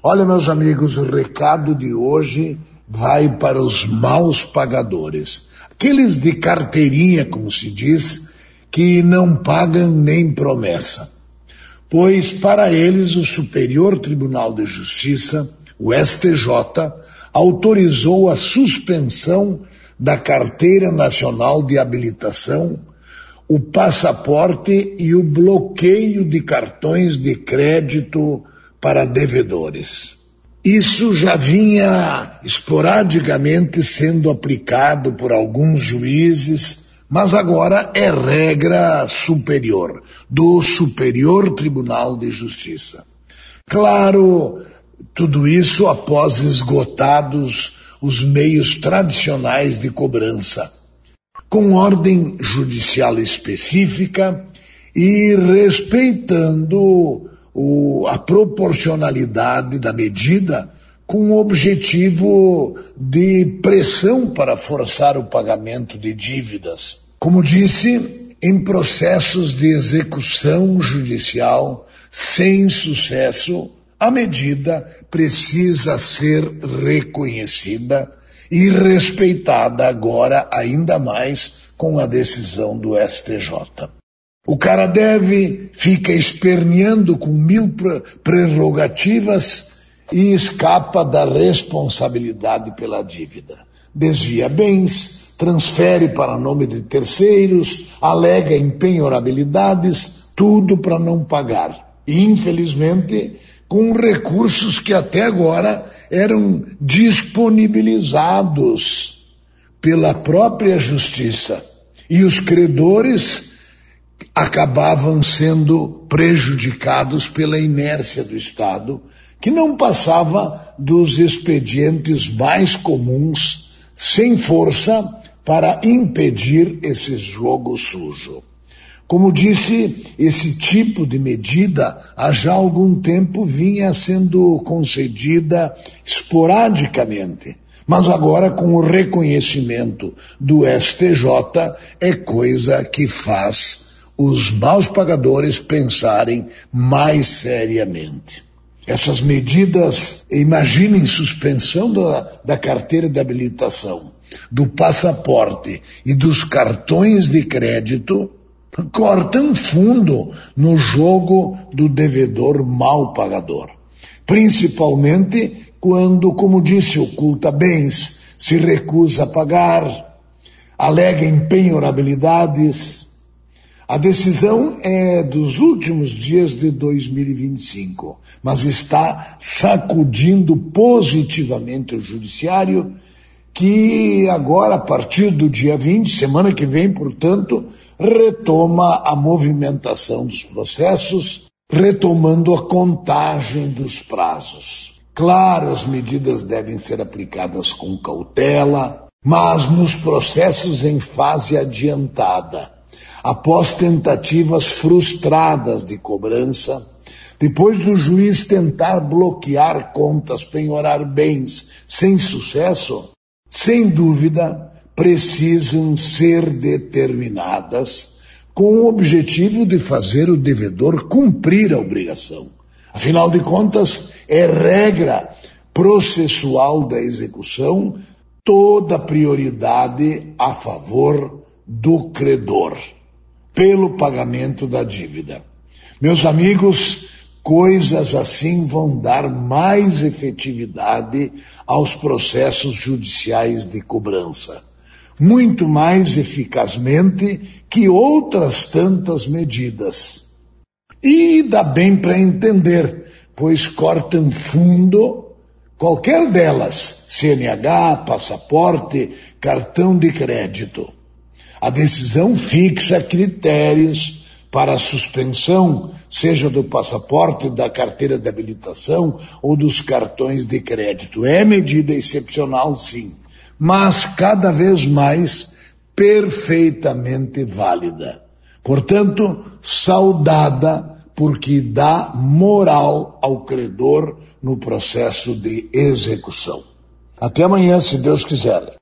Olha, meus amigos, o recado de hoje vai para os maus pagadores. Aqueles de carteirinha, como se diz, que não pagam nem promessa. Pois para eles o Superior Tribunal de Justiça, o STJ, autorizou a suspensão da Carteira Nacional de Habilitação, o passaporte e o bloqueio de cartões de crédito para devedores. Isso já vinha esporadicamente sendo aplicado por alguns juízes, mas agora é regra superior, do Superior Tribunal de Justiça. Claro, tudo isso após esgotados os meios tradicionais de cobrança, com ordem judicial específica e respeitando a proporcionalidade da medida com o objetivo de pressão para forçar o pagamento de dívidas. Como disse, em processos de execução judicial sem sucesso, a medida precisa ser reconhecida e respeitada agora ainda mais com a decisão do STJ. O cara fica esperneando com 1000 prerrogativas e escapa da responsabilidade pela dívida. Desvia bens, transfere para nome de terceiros, alega empenhorabilidades, tudo para não pagar. E, infelizmente, com recursos que até agora eram disponibilizados pela própria justiça. E os credores acabavam sendo prejudicados pela inércia do Estado, que não passava dos expedientes mais comuns, sem força para impedir esse jogo sujo. Como disse, esse tipo de medida há já algum tempo vinha sendo concedida esporadicamente, mas agora com o reconhecimento do STJ é coisa que faz os maus pagadores pensarem mais seriamente. Essas medidas, imaginem suspensão da carteira de habilitação, do passaporte e dos cartões de crédito, cortam fundo no jogo do devedor mal pagador. Principalmente quando, como disse, oculta bens, se recusa a pagar, alega empenhorabilidades. A decisão é dos últimos dias de 2025, mas está sacudindo positivamente o judiciário, que agora, a partir do dia 20, semana que vem, portanto, retoma a movimentação dos processos, retomando a contagem dos prazos. Claro, as medidas devem ser aplicadas com cautela, mas nos processos em fase adiantada, após tentativas frustradas de cobrança, depois do juiz tentar bloquear contas, penhorar bens sem sucesso, sem dúvida, precisam ser determinadas com o objetivo de fazer o devedor cumprir a obrigação. Afinal de contas, é regra processual da execução toda prioridade a favor do credor, pelo pagamento da dívida. Meus amigos, coisas assim vão dar mais efetividade aos processos judiciais de cobrança, muito mais eficazmente que outras tantas medidas. E dá bem para entender, pois cortam fundo qualquer delas, CNH, passaporte, cartão de crédito. A decisão fixa critérios para a suspensão, seja do passaporte, da carteira de habilitação ou dos cartões de crédito. É medida excepcional, sim, mas cada vez mais perfeitamente válida. Portanto, saudada, porque dá moral ao credor no processo de execução. Até amanhã, se Deus quiser.